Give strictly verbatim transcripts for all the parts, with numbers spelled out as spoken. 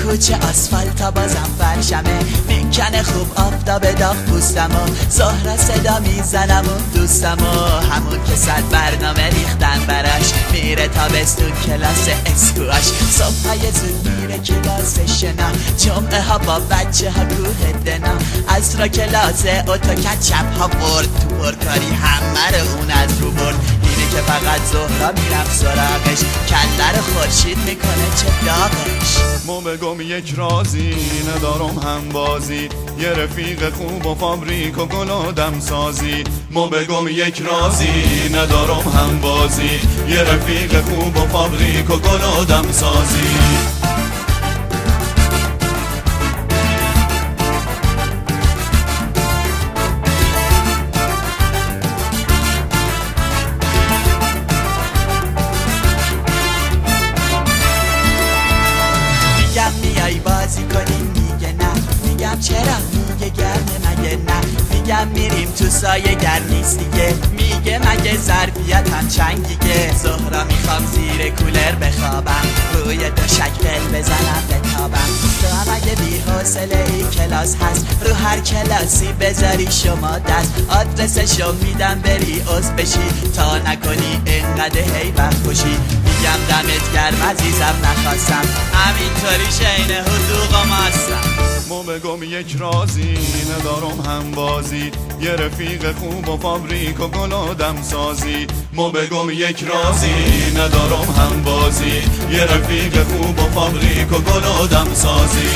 کوچه آسفالتا بازم فرشمه، میکنه خوب آفتاب داغ پوستمو، زهره صدا میزنم و دوستمو، همون که صد برنامه ریختن براش، میره تابستون کلاس اسکواش، صبحای زود میره کلاس شنا، جمعه ها با بچه ها کوه دنا، از را کلاس اتوکد شب ها برد، تو پرکاری همه رو اون از رو برد، اینه که فقط زهرا میرم سراغش، کلر خورشید میکنه چه داغش. ما بگم یک رازی ندارم هم بازی، یه رفیق خوب و فابریک و گل و دم سازی. ما بگم یک رازی ندارم هم بازی، یه رفیق خوب و فابریک و گل و دم سازی. میگم میای بازی کنیم میگه نه، میگم چرا میگه گرمه مگه نه، میگم میریم تو سایه گرم نیست دیگه، میگه مگه ظرفیت هم چنگیگه، زهرا میخوام زیر کولر بخوابم، روی دوشک ول بزنم بتابم، تو هم اگه بی حوصله ای کلاس هست، رو هر کلاسی بذاری شما دست، آدرسشو میدم بری عضو بشی، تا نکنی انقدر هی وقت کشی، میگم دمت گرم عزیزم نخواستم، همینطوری شین حدوقم هستم. ما بگم یک رازی ندارم هم بازی، یه رفیق خوب و فابریک و گل و دم سازی. ما بگم یک رازی ندارم هم بازی، یه رفیق خوب و فابریک و گل و دم سازی.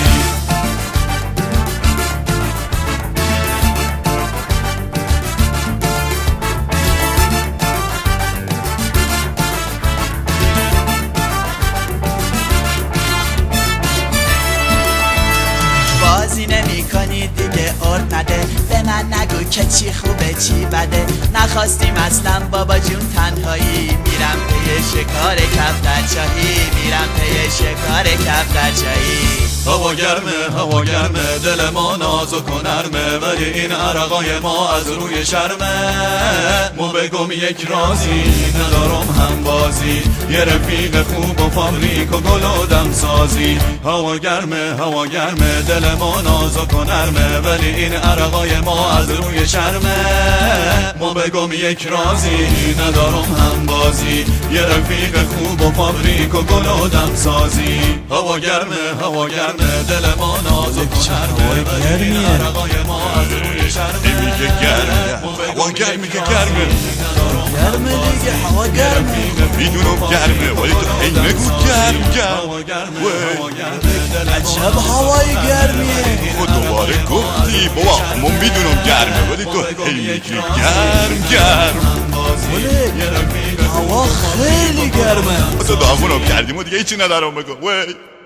بازی نمی کنی دیگه ارد نده، به من نگو که چی خوبه چی بده، نخواستیم اصلا بابا جون تنهایی، میرم پی شکار کفترچاهی، میرم پی شکار کفترچاهی. هوا گرمه هوا گرمه دل ما نازک و نرمه، ولی این عرقای ما از روی شرمه. ما بگم یک رازی ندارم هم بازی، یه رفیق خوب و فابریک و گل و دم سازی. هوا گرمه هوا گرمه دل ما نازک و نرمه، ولی این عرقای ما از روی شرمه. ما بگم یک رازی ندارم هم بازی، یه رفیق خوب و فابریک و گل و دم سازی. هوا گرمه هوا گرمه دل ما نازک و نرمه، ولی این عرقای ما از روی شرمه. میگه گرمه هوا گرمه که گرمه گرمه دیگه هوا گرمه، میدونم گرمه ولی تو هی نگو گرم گرم. عجب هوای گرمیه. خود دوباره گفتی بابا من میدونم گرمه ولی تو هی میگی گرم گرم. هوا خیلی گرمه. تو دامونم کردیم و دیگه هیچی ندارم بگم.